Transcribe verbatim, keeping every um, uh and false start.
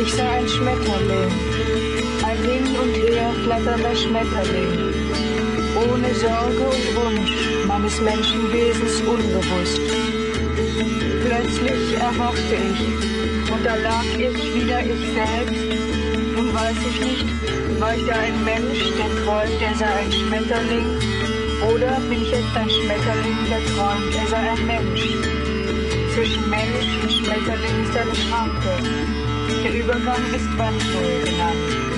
Ich sah ein Schmetterling, ein hin und her flatternder Schmetterling, ohne Sorge und Wunsch meines Menschenwesens unbewusst. Plötzlich erwachte ich und da lag ich wieder ich selbst. Nun weiß ich nicht, war ich da ein Mensch, der träumt, er sei ein Schmetterling, oder bin ich jetzt ein Schmetterling, der träumt, er sei ein Mensch. Zwischen Mensch und Schmetterling ist eine Schranke. Der Übergang ist Wandnull genannt.